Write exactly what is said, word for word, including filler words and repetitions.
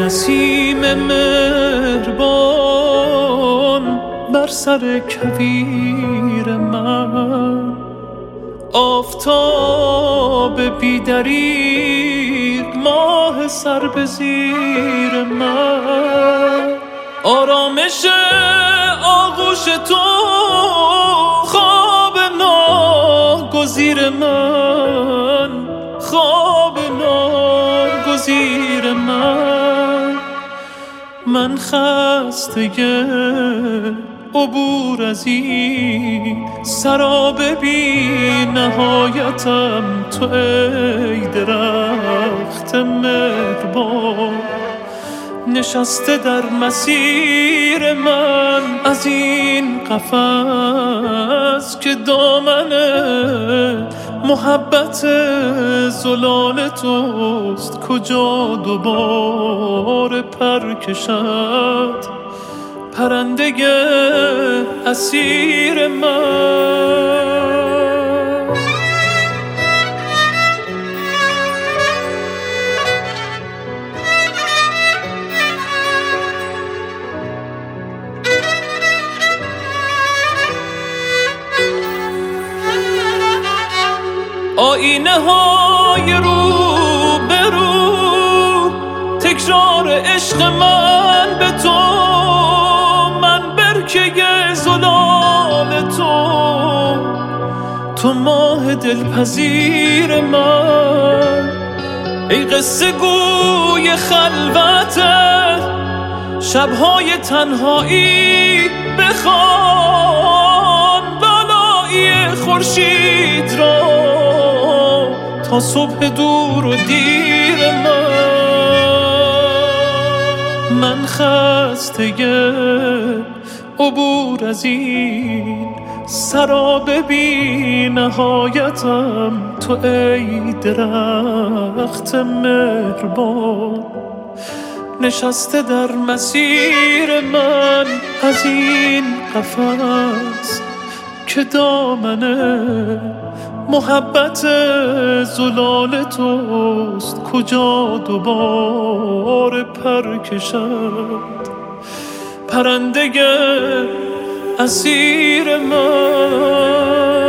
نسیم مهربان بر سر کویر من، آفتاب بی‌دریغ، ماه سر به زیر من، آرامش آغوش تو خواب ناگزیر من، خواب ناگزیر من. من خسته عبور از این سراب بی نهایتم، تو ای درخت مهربان نشسته در مسیر من. از این قفس که دامن محبت زلال توست، کجا دوباره پر کشد پرنده اسیر من. آینه های رو به رو، تکرار عشق من به تو، من برکه زلال تو، تو ماه دلپذیر من. ای قصه گوی خلوته، شبهای تنهایی بخوان بالای خورشید را تا صبح دور و دیر من. من خسته عبور از این سراب بی نهایتم، تو ای درخت مهربان نشسته در مسیر من. از این قفس که دامنه محبت زلال توست، کجا دوباره پر کشد پرنده اسیر من.